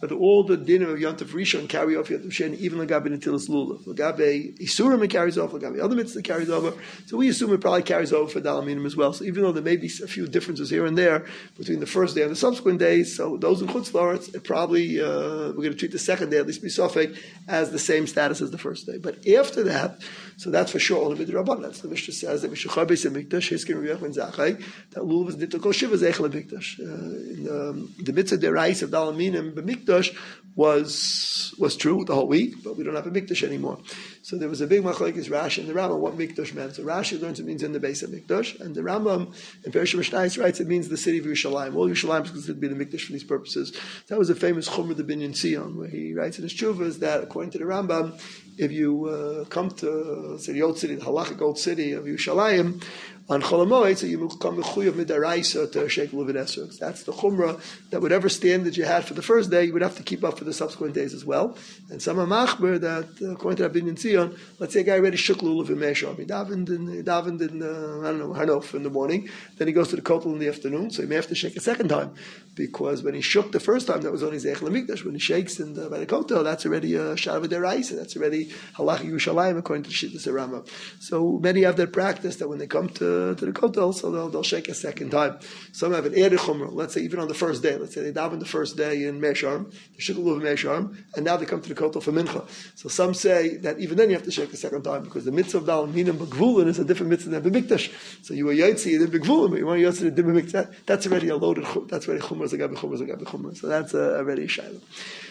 whether all the din of Yontif Rishon carry off Yontif Sheni, even Lagabe Natilas Lulav. Lagabe Isurim it carries off, Lagabe other mitzvahs carries over. So we assume it probably carries over for Dalaminim as well. So even though there may be a few differences here and there between the first day and the subsequent days, so those in Chutz La'aretz, it probably, uh, we're going to treat the second day, at least be Sofek, as the same status as the first day. But after that, so that's for sure only B'Drabban. That's the Mishnah says that Mishachar Beis HaMikdash, Hiskin Riyach Ben Zachai, that Lulav is Nitto Kol Shiva Zeichel HaMikdash. In um, the mitzvah derais of Dalaminim b'Mikdash was was true the whole week, but we don't have a Mikdash anymore. So there was a big machlokes Rashi and the Rambam what Mikdash meant. So Rashi learns it means in the base of Mikdash, and the Rambam in Perishim Mishnayos writes it means the city of Yerushalayim. All Yerushalayim is considered to be the Mikdash for these purposes. That was a famous Chumrah the Binyan Sion, where he writes in his Tshuvas that according to the Rambam, if you uh, come to say, the old city, the halachic old city of Yerushalayim, on Chol HaMoed, so you become mechuyev midaraisa to shekel uvid esrog. That's the chumrah that whatever standard you had for the first day, you would have to keep up for the subsequent days as well. And some are machber that, uh, according to Rabbi Tzion, let's say a guy already shook lulav in Meishar. He davened in, he davened in uh, I don't know, Hanof in the morning. Then he goes to the kotel in the afternoon, so he may have to shake a second time. Because when he shook the first time, that was only Zeichel HaMikdash. When he shakes in the, by the kotel, that's already a sharav deraisa. That's already halach Yerushalayim according to the Shittas Rambam. So many have that practice that when they come to to the kotel, so they'll, they'll shake a second time. Some have an Ered Chumrah, let's say even on the first day, let's say they daven the first day in Meisharm, they shook a little of Meisharm, and now they come to the kotel for Mincha. So some say that even then you have to shake a second time, because the mitzvah of Dalaminim B'Gvulin is a different mitzvah than B'Mikdash. So you were Yotzi in B'Gvulin, but you want Yotzi in B'Mikdash, that's already a loaded, that's already Chumrah, Zagabi Chumrah, Zagabi Chumrah. So that's a, already a Shiloh.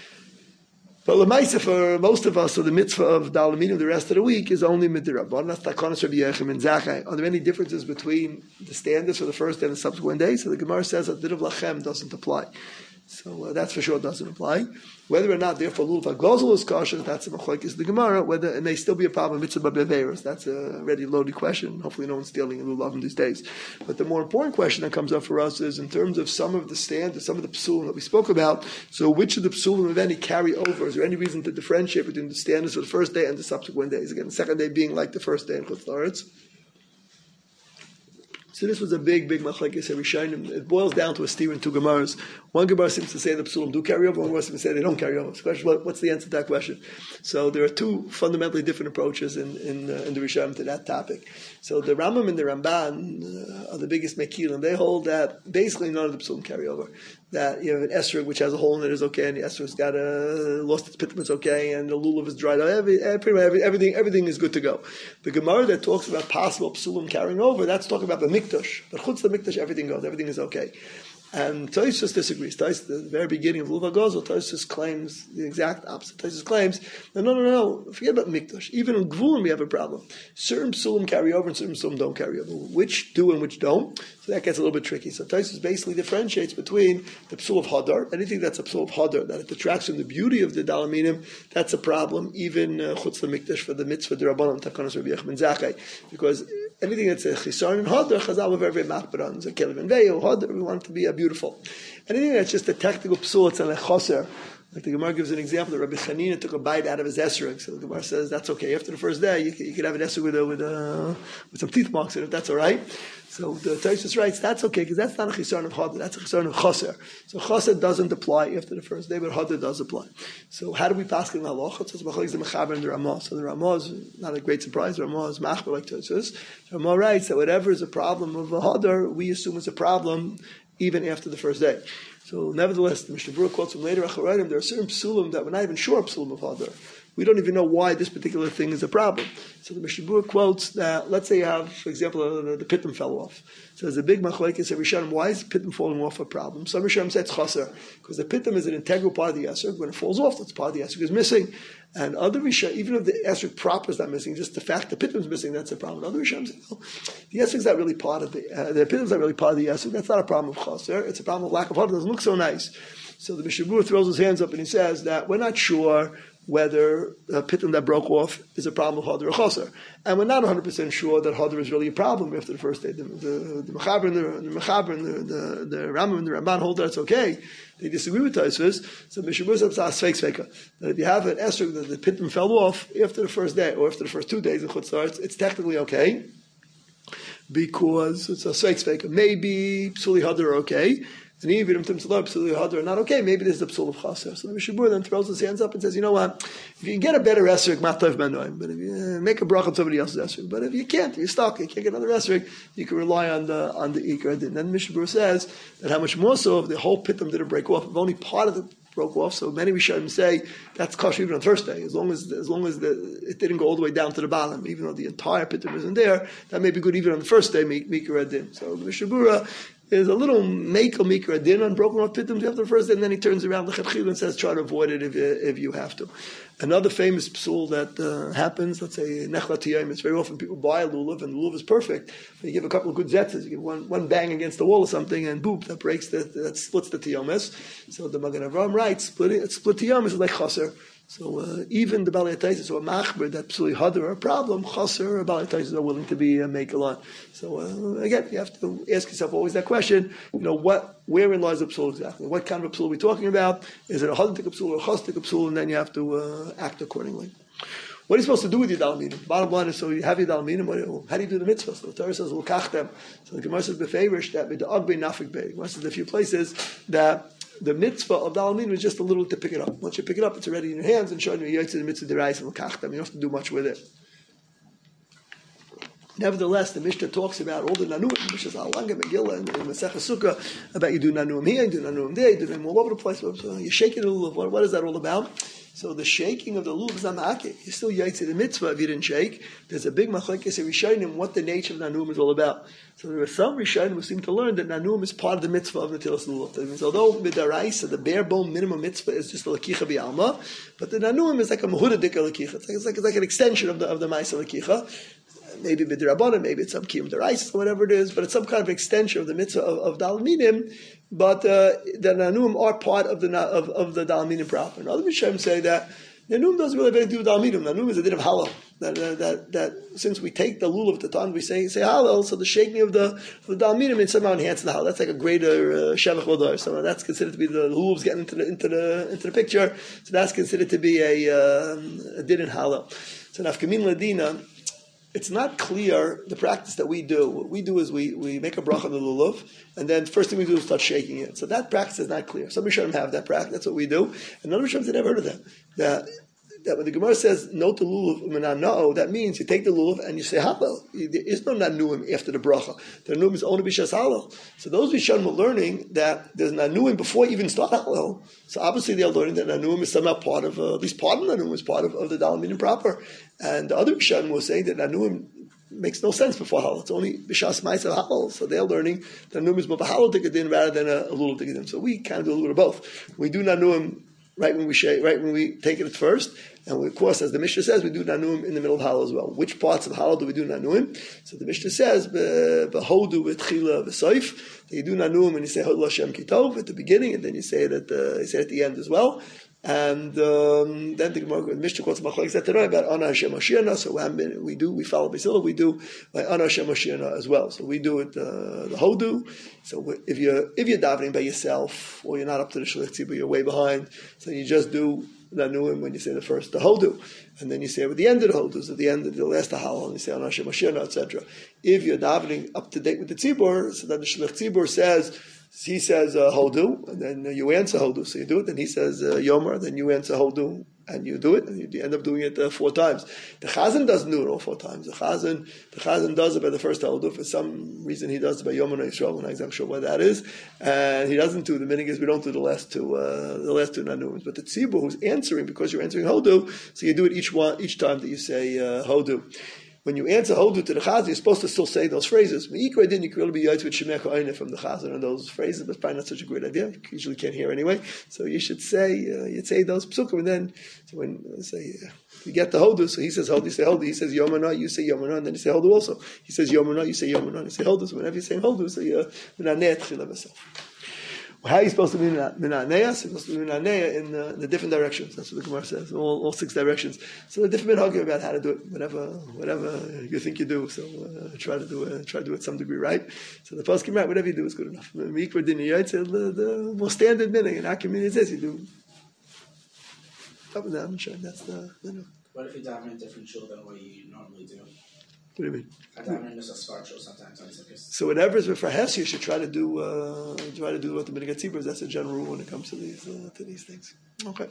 But Lamaisa, for most of us, so the mitzvah of Dalaminim the rest of the week is only midrabban. That's Takonos Rabbi Yechim and Zachai. Are there any differences between the standards for the first day and the subsequent day? So the Gemara says that Din of Lachem doesn't apply. So uh, that's for sure doesn't apply. Whether or not, therefore, Lulav HaGozel is kosher, that's a machlokes the Gemara. Whether it may still be a problem, mitzvah b'beveros. That's a already loaded question. Hopefully, no one's stealing Lulav in these days. But the more important question that comes up for us is in terms of some of the standards, some of the psulim that we spoke about. So, which of the psulim, if any, carry over? Is there any reason to differentiate between the standards for the first day and the subsequent days? Again, the second day being like the first day in Chutz La'aretz. So this was a big, big machlekes Rishonim. It boils down to a steer in two Gemaras. One Gemara seems to say the psulim do carry over, one Gemara seems to say they don't carry over. So the question, what, what's the answer to that question? So there are two fundamentally different approaches in in, uh, in the Rishonim to that topic. So the Rambam and the Ramban uh, are the biggest mekil, and they hold that basically none of the psulim carry over. That you have an esrog which has a hole in it is okay, and the esrog's got a lost its pitum, it's okay, and the lulav is dried out. Every, pretty much every, everything, everything is good to go. The Gemara that talks about possible psulim carrying over, that's talking about the mikdash. But chutz the mikdash, everything goes, everything is okay. And Tosfos disagrees. Tosfos, the very beginning of Lulav HaGozel, Tosfos claims the exact opposite. Tosfos claims, no, no, no, no, forget about Mikdash. Even in Gvulim we have a problem. Certain psulim carry over and certain psulim don't carry over. Which do and which don't? So that gets a little bit tricky. So Tosfos basically differentiates between the psul of Hadar, anything that's a psul of Hadar, that it detracts from the beauty of the Dalaminim, that's a problem, even uh, chutz the Mikdash for the mitzvah, the Rabbanon, Takonos Rabbi Yechim and Zachai. Because anything that's a chisarn and Hadar, Chazal were very, very machbar on. So Kelev and Veil, Hadar, we want it to be a beautiful. Anything that's just a technical psul, it's a lechoser. Like the Gemara gives an example that Rabbi Chanina took a bite out of his esrog. So the Gemara says that's okay. After the first day, you, you could have an esrog with a, with a, with some teeth marks in it. That's all right. So the Tosfos writes that's okay because that's not a chisarn of hadar. That's a chisarn of chaser. So chaser doesn't apply after the first day, but hadar does apply. So how do we pass in halacha? So the mechaber and the Ramah. So the Ramah is not a great surprise. The Ramah is machber like Tosfos. The Ramah writes that whatever is a problem of a hadar, we assume it's a problem even after the first day. So nevertheless, the Mishnah Berurah quotes from later Acharonim, there are certain psulim that we're not even sure of psulim of Hadar. We don't even know why this particular thing is a problem. So the Mishnah Berurah quotes that, let's say you have, for example, the, the pitum fell off. So there's a big machlekes every Rishonim, why is pitum falling off a problem? Some Rishonim say it's chaser, because the pitum is an integral part of the esrog. When it falls off, that's part of the esrog is missing. And other Rishonim, even if the esrog proper is not missing, just the fact the pitum is missing, that's a problem. Other Rishonim say, no, the esrog is not really part of the, uh, the pitum is not really part of the esrog. That's not a problem of chaser. It's a problem of lack of hadar. It doesn't look so nice. So the Mishnah Berurah throws his hands up and he says that we're not sure whether a pitum that broke off is a problem of hadar or chaser. And we're not one hundred percent sure that hadar is really a problem after the first day. The, the, the Mechaber and the, the Mechaber and the, the, the Rambam and the Ramban hold that it's okay. They disagree with Tosfos. So Mishnah Berurah says fake sveka. That if you have an esrog that the pitum fell off after the first day or after the first two days in Chutz La'aretz, it's technically okay. Because it's a fake sveka. Maybe psuli hadar are okay. and even if Timsalah Psul Hadar are not okay, maybe there's the Psul of Chaser. So the Mishnah Berurah then throws his hands up and says, you know what, if you can get a better Esrik, Matov Manoim, but if you uh, make a bracha on somebody else's Esrik, but if you can't, you're stuck, you can't get another Esrik, you can rely on the on the Ikar Din. Then the Mishnah Berurah says that how much more so if the whole Pitam didn't break off, if only part of it broke off, so many Rishonim say that's kosher even on the first day, as long as as long as the, it didn't go all the way down to the bottom, even though the entire Pitam isn't there, that may be good even on the first day, Mikra Din. So the Mishnah Berurah is a little make or mikra din on broken off pitum after the first day, and then he turns around the chetchila and says, try to avoid it if, if you have to. Another famous psul that uh, happens, let's say nechlat yom, it's very often people buy a lulav, and the lulav is perfect. You give a couple of good zetzes, you give one, one bang against the wall or something, and boop, that breaks the, that splits the tiyomis. So the Magen Avraham writes, split, split tiyomis is like chaser. So uh, even the Balei Taisis, so a machber that psuli hadar are a problem, chaser or Balei Taisis are willing to be uh, make a lot. So uh, again, you have to ask yourself always that question. You know, what, wherein lies the psul exactly? What kind of a psul are we talking about? Is it a haladik psul or a chastik psul? And then you have to uh, act accordingly. What are you supposed to do with your dalminim? Bottom line is, so you have your dalminim. How do you do the mitzvah? So the Torah says, "L'kach them." So the Gemara says, "Befavorish that the agbe nafik bei." Gemara says a few places that the mitzvah of dalmin is just a little to pick it up. Once you pick it up, it's already in your hands and showing you the mitzvah derais and l'kach them. You don't have to do much with it. Nevertheless, the Mishnah talks about all the nanuim. The Mishnah says, Alanga Megillah and Masechah Sukkah about you do nanuim here, you do nanuim there, you do nanuim all over the place. So you're shaking the lulav. What, what is that all about? So the shaking of the lulav is not ma'akeh. You're still yaitze the mitzvah if you didn't shake. There's a big machlekes in Rishonim what the nature of nanuim is all about. So there are some Rishonim who seem to learn that nanuim is part of the mitzvah of netilas lulav. That means although midaraisa, the bare bone minimum mitzvah is just a lakicha bi'alma, but the nanuim is like a mehudadik lakicha. It's like, it's like it's like an extension of the of the ma'isa lakicha. Maybe midrabanan, maybe it's some kiyum derais or whatever it is, but it's some kind of extension of the mitzvah of, of dalminim. But uh, the nanuim are part of the of, of the dalminim proper. And other Rishonim say that nanuim doesn't really have anything to do with dalminim. Nanuim is a din of halal. That, uh, that that since we take the lulav at the time we say say halal, so the shaking of the of the dalminim it somehow enhances the halal. That's like a greater shevach vodar. So that's considered to be the lulav's getting into the into the into the picture. So that's considered to be a, um, a din in halal. So nafkamin ladina. It's not clear, the practice that we do. What we do is we, we make a bracha on the lulav, and then first thing we do is start shaking it. So that practice is not clear. Some Rishonim have that practice, that's what we do. And other Rishonim have never heard of that. That, that when the Gemara says, note the lulav, no, that means you take the lulav and you say halal. There is no nanuim after the bracha. The nanuim is only b'shas halal. So those Rishonim are learning that there's nanuim before you even start halal. So obviously they're learning that nanuim is somehow part of, uh, at least part of nanuim is part of, of the dalminim proper. And the other Rishonim will say that nanuim makes no sense before halal. It's only b'shas ma'isa halal. So they're learning that nanuim is more of a halal tikadin rather than a, a lulav tikadin. So we kind of do a little bit of both. We do nanuim right when we shake, right when we take it at first, and we, of course, as the Mishnah says, we do nanuim in the middle of halal as well. Which parts of halal do we do nanuim? So the Mishnah says, "Behodu v'tchila v'soif." You do nanuim and you say Hodel Hashem Kitov at the beginning, and then you say it at the, you say it at the end as well. And um, then the Gemara, the Mishnah quotes Machlokes Tanai about Ana Hashem Mashiach. So we do, we follow Basila, we do by Ana Hashem Mashiach as well. So we do it uh, the Hodu. So if you're if you're davening by yourself or you're not up to the Shlich Tzibur, you're way behind. So you just do nanuim when you say the first the Hodu, and then you say it at the end of the Hodu, so at the end of the last Halal, and you say Ana Hashem Mashiach, et cetera. If you're davening up to date with the Tzibur, so then the Shlich Tzibur says. He says uh, Hodu, and then uh, you answer Hodu, so you do it. Then he says uh, Yomer, then you answer Hodu, and you do it, and you end up doing it uh, four times. The Chazan doesn't do it all four times. The Chazan, the Chazan does it by the first Hodu. For some reason, he does it by Yomer Yisrael. I'm not exactly sure why that is. And he doesn't do the meaning is we don't do the last two, uh, the last two Nanuims. But the Tzibur who's answering because you're answering Hodu, so you do it each one, each time that you say uh, Hodu. When you answer Hodu to the Chazan, you're supposed to still say those phrases. Me'ikra din, you can really be yotz with Shemecha Oine from the Chazan on those phrases, but it's probably not such a great idea. You usually can't hear anyway. So you should say, uh, you'd say those psukim, and then, so when, uh, say, uh, you get the Hodu, so he says Hodu, you say Hodu, he says Yomana, you say Yomana, and then you say Hodu also. He says Yomana, you say Yomana, and you say Hodu, so whenever you're saying Hodu, so you're Minaneh Tchila V'Sof. Well, how are you supposed to be Minaneya? You're supposed to be Minaneya in uh, the different directions. That's what the Gemara says, all, all six directions. So the different minhagim about how to do it, whatever, whatever you think you do. So uh, try to do it, try to do it some degree right. So the poskim right, whatever you do is good enough. The the more standard minhag in our community says you do up and down. Sure, that's the. You know. What if you dive in a different shul than what you normally do? What do you mean? Sometimes. So whenever it's for Hes, you should try to do uh, try to do what the Minhag Tzibur. That's a general rule when it comes to these uh, to these things. Okay.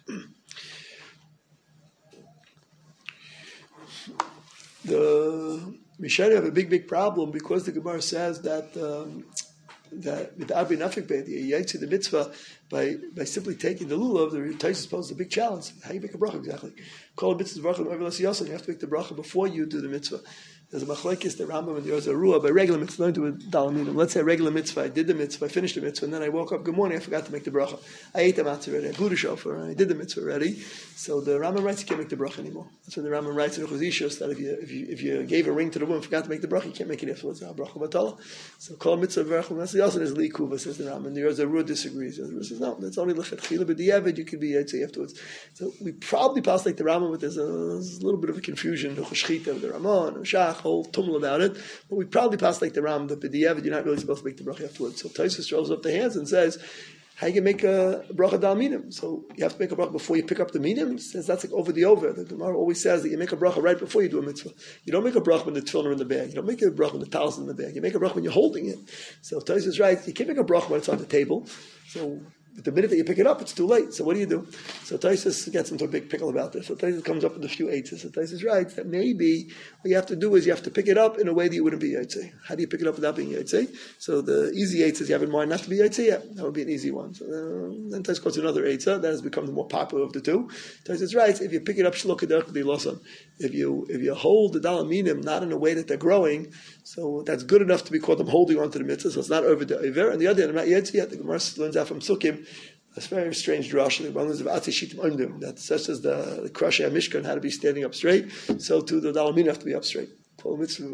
The Mishari have a big, big problem because the Gemara says that um, that with Abi Nafik Beit, you yaitzi the mitzvah by by simply taking the lulav. The Taisa poses a big challenge. How you make a bracha exactly? Call a mitzvah bracha over l'siyasa. You have to make the bracha before you do the mitzvah. There's a machlekes, the Rambam and the Yozer Ruah, by regular mitzvah, don't do a dalaminim. Let's say a regular mitzvah, I did the mitzvah, I finished the mitzvah, and then I woke up, good morning, I forgot to make the bracha. I ate the matzah already, I blew the shofar, I did the mitzvah already. So the Rambam writes you can't make the bracha anymore. That's what the Rambam writes in Chazishos, that if you, if you if you gave a ring to the woman, forgot to make the bracha, you can't make it afterwards. It's bracha batala. So call mitzvah verachel masiyasa is likuva, says the Rambam. And the Yozer Ruah disagrees. The Yozer says, no, that's only lechatchila b'diavad, you could be yaitzi afterwards. So we probably pass like the Rambam, but there's a, there's a little bit of a confusion, the Chashchita, the Ramon, the Shach, whole tumul about it. But we probably pass like the Ram, the B'diavad, you're not really supposed to make the bracha afterwards. So Taisus throws up the hands and says, how you can make a bracha dal minim? So you have to make a bracha before you pick up the minim? Says that's like over the over. The Gemara always says that you make a bracha right before you do a mitzvah. You don't make a bracha when the tefillin are in the bag. You don't make a bracha when the towels are in the bag. You make a bracha when you're holding it. So Taisus is right. You can't make a bracha when it's on the table. So but the minute that you pick it up, it's too late. So what do you do? So Taisus gets into a big pickle about this. So Taisus comes up with a few eights. So Taisus writes that maybe what you have to do is you have to pick it up in a way that you wouldn't be yaitzi. How do you pick it up without being yaitzi? So the easy eights is you have in mind not to be yaitzi. Yeah, that would be an easy one. So uh, then Taisus goes to another eight. That has become the more popular of the two. Taisus writes if you pick it up shlokadach. If you if you hold the dalaminim not in a way that they're growing, so that's good enough to be called them holding on to the mitzvah. So it's not over the iver. And the other end, I'm not yaitzi yet. The Gemara learns out from Sukkim. That's a very strange drush. The Gemara learns of atishitim undim. That such as the, the krasha mishkan had to be standing up straight, so too the dalaminim have to be up straight. Again, so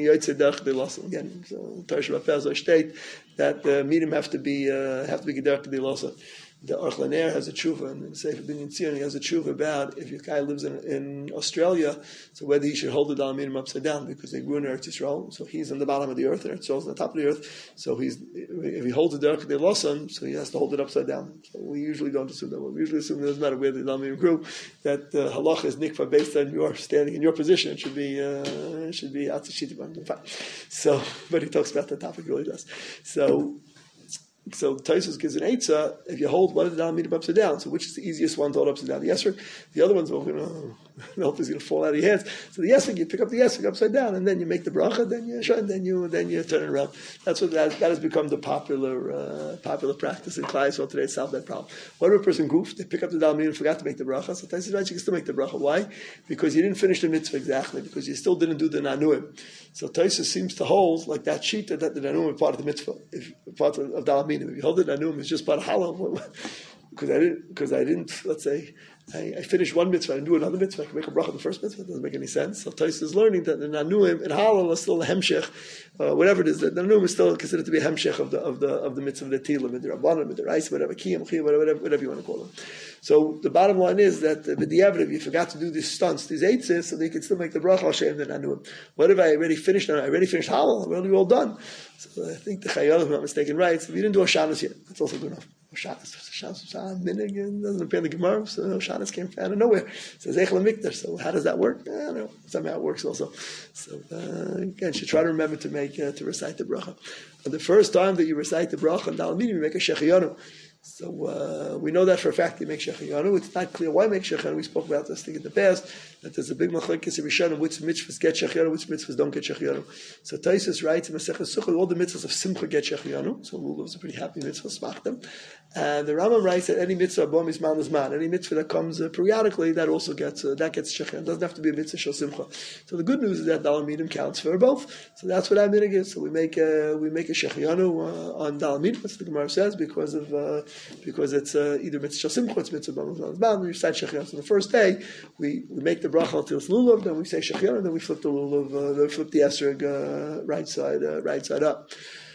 Tarsh Rapaz state that the minim have to be uh, have to be gederach the lasa. The Aruch LaNer has a tshuva, and the Sefer Binyan Tzion, he has a tshuva about if your guy lives in, in Australia, so whether he should hold the dalaminim upside down because they grew in Eretz Yisrael, so he's on the bottom of the earth, and Eretz Yisrael's on the top of the earth, so he's if he holds the derech de losan, so he has to hold it upside down. So we usually don't assume that. We usually assume it doesn't matter where the dalaminim grew, that the uh, halacha is nikva based on your standing in your position. It should be uh, it should be atzishiti. So, but he talks about the topic, really does. So. So Taisus gives an eitzah if you hold one of the dalaminim upside down. So which is the easiest one to hold upside down? The yesrog. The other one's going to the whole thing's going to fall out of your hands. So the yesrog, you pick up the yesrog upside down, and then you make the bracha, then you and then you then you turn it around. That's what that, that has become the popular uh, popular practice in Klai Yisrael today to solve that problem. What if a person goofed? They pick up the dalaminim and forgot to make the bracha. So Taisus right, you can still make the bracha. Why? Because you didn't finish the mitzvah exactly. Because you still didn't do the nanuim. So Taisus seems to hold like that sheet that the nanuim is part of the mitzvah, if, part of, of dalaminim. If you hold the nanuim, it's just part of halal. Because I didn't, because I didn't. Let's say I, I finished one mitzvah, I didn't do another mitzvah. I can make a bracha on the first mitzvah. It doesn't make any sense. So Taisus is learning that the nanuim and halal is still a hemshech, uh, whatever it is. The nanuim is still considered to be a hemshech of the of the of the mitzvah, the tilim, the rabbanim, the rice, whatever kiyam, whatever whatever you want to call them. So the bottom line is that with the if you forgot to do these stunts, these eitzes, so they can still make the bracha Hashem the nanuim. What if I already finished? I already finished halal. I'm already all done. So I think the Chayil, if I'm not mistaken, writes, if you didn't do a shanas yet, that's also good enough. Shanas, Shanas, Shanas, Minig, doesn't appear in the Gemara, so Shanas came out of nowhere. It says Eichel Mikdash. So how does that work? I don't know. Somehow it works also. So uh, again, you should try to remember to make uh, to recite the bracha. And the first time that you recite the bracha in Dalaminim, you make a Shechiyanu. So uh, we know that for a fact you make Shechiyanu. It's not clear why make Shechiyanu. We spoke about this thing in the past, that there's a big machlokes in Rishonim which mitzvahs get Shechiyanu, which mitzvahs don't get Shechiyanu. So Taisus writes in Masechah Sukkot, all the mitzvahs of Simcha get Shechiyanu. So Lulav is a pretty happy mitzvah, smach them. And the Rambam writes that any mitzvah abom is man is man. Any mitzvah that comes uh, periodically, that also gets uh, that gets Shechiyanu. It doesn't have to be a mitzvah shel Simcha. So the good news is that Dalaminim counts for both. So that's what I'm going to give. So we make a, we make a Shechiyanu uh, on Dalaminim. That's what the Gemara says because of uh, because it's uh, either mitzvah simcha, it's mitzvah b'mazman. We recite shechiyanu. So the first day we, we make the bracha until it's lulav, then we say shechiyanu, and then we flip the lulav, uh, then we flip the esrog uh, right side, uh, right side up.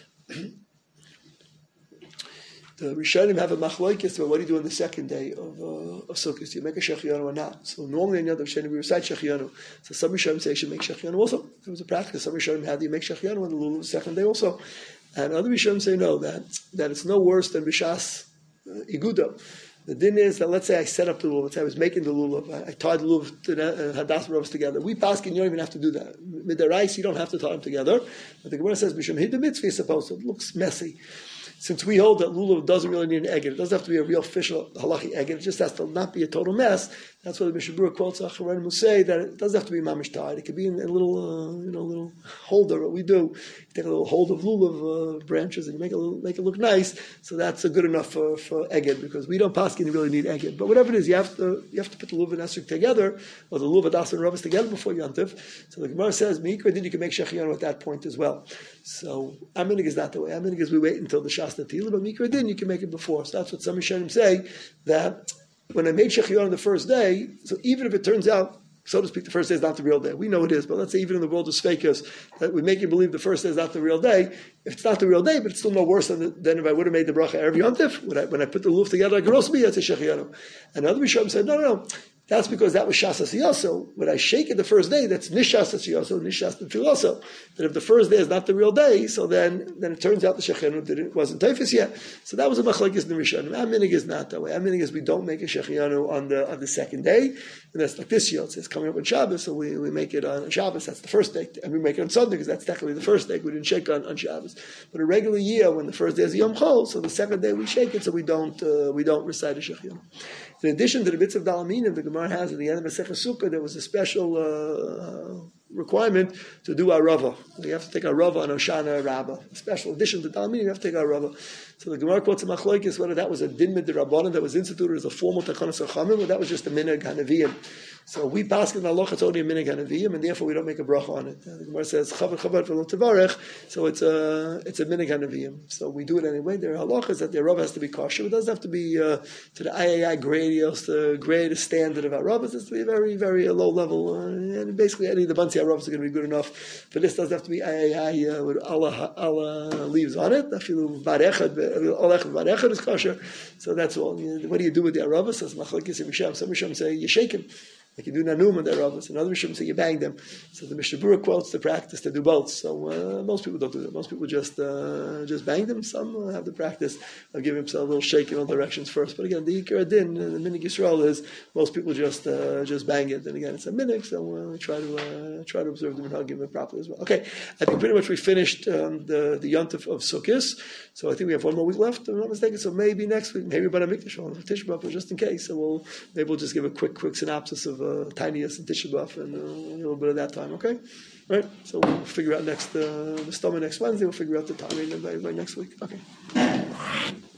The Rishonim have a machlokes about what do you do on the second day of uh, of Sukkot? Do you make a shechiyanu or not? So normally in the other Rishonim we recite shechiyanu. So some Rishonim say you should make shechiyanu also. There was a practice. Some Rishonim had you make shechiyanu on the lulav the second day also, and other Rishonim say no, that that it's no worse than b'shas Uh, iguda, The din is that let's say I set up the lulav, let's say I was making the lulav, I, I tied the lulav to the uh, hadas rovas together. We paskin, you don't even have to do that. Mid'arais, you don't have to tie them together. But the Gemara says, Mishum hid the mitzvah, you're supposed to. It looks messy. Since we hold that lulav doesn't really need an egg, it doesn't have to be a real official halachi egg, it just has to not be a total mess. That's why the Mishnah Berurah quotes Acharon Musay that it doesn't have to be mamish tied. It could be in a little, uh, you know, little holder. What we do, you take a little hold of lulav uh, branches and you make it little, make it look nice. So that's a good enough for for egged because we don't paskin you really need egged. But whatever it is, you have to you have to put the lulav and esrog together or the lulav adas and rovas together before yontif. So the Gemara says meikra then you can make shechianu at that point as well. So aminig is not the way. Aminig is we wait until the shas natila, but mikra din you can make it before. So that's what some Rishonim say that. When I made shechianu on the first day, so even if it turns out, so to speak, the first day is not the real day. We know it is, but let's say even in the world of Sfeikas, that we make you believe the first day is not the real day. If it's not the real day, but it's still no worse than, the, than if I would have made the bracha every yontif, when I, when I put the lulav together, I could also be at shechianu. And other Rishonim said, no, no, no. That's because that was Shas Asiyaso. When I shake it the first day, that's Nishas Asiyaso, Nishas Nefilaso. That if the first day is not the real day, so then, then it turns out the Shechianu that it wasn't Taifis yet. So that was a Machlekes in the Rishonim. Aminig is not that way. Aminig is we don't make a Shechianu on the on the second day. And that's like this year. It's coming up on Shabbos, so we, we make it on Shabbos. That's the first day. And we make it on Sunday because that's technically the first day. We didn't shake on, on Shabbos. But a regular year, when the first day is Yom Chol, so the second day we shake it, so we don't uh, we don't recite a Shechianu. In addition to the bits of Dalaminim, the Gemara has at the end of Masechah Sukkah, there was a special uh, requirement to do Arava. You have to take Arava on Hoshana Rabbah. A special addition to Dalaminim, you have to take Arava. So the Gemara quotes a Machlokes whether that was a din mid Rabbanan that was instituted as a formal Takanas Achamim, or that was just a minhag Hanaviyim. So we pass in Allah, it's only a minhag Hanaviyim, and therefore we don't make a bracha on it. Uh, the Gemara says Chavar Chavar V'lo Tevarech, so it's a it's a minhag Hanaviyim. So we do it anyway. There are halachas that the Arava has to be kosher. It doesn't have to be uh, to the I A I grade, the greatest standard of Arabas. It has to be very, very uh, low level. Uh, and basically, any of the Bansi Arabas are going to be good enough. But this doesn't have to be I A I uh, with Allah, Allah leaves on it. Afilu Barechad, Allah Barechad is kosher. So that's all. What do you do with the Arabas? As Machlokes Misham. Some Misham say you shake him. Like you do nanum and Arabas, and other Misham say you bang them. So the Mishnah Berurah quotes the practice to do both. So uh, most people don't do that. Most people just uh, just bang them. Some uh, have the practice of giving themselves a little shake in all directions first. But again, the Ikar Din, uh, the Minig Yisrael is most people just uh, just bang it. And again, it's a Minig, so uh, we try to uh, try to observe the Minhagim properly as well. Okay, I think pretty much we finished um, the the Yontif of Sukkot. So I think we have one more week left, if I'm not mistaken. So maybe next week, maybe about a Mikdash or Tisha B'Av, just in case. So we'll maybe we'll just give a quick quick synopsis of uh, tiniest and Tisha B'Av and uh, a little bit of that time. Okay, right. So we'll figure out next uh, the stomach next Wednesday. We'll figure out the timing by, by next week. Okay.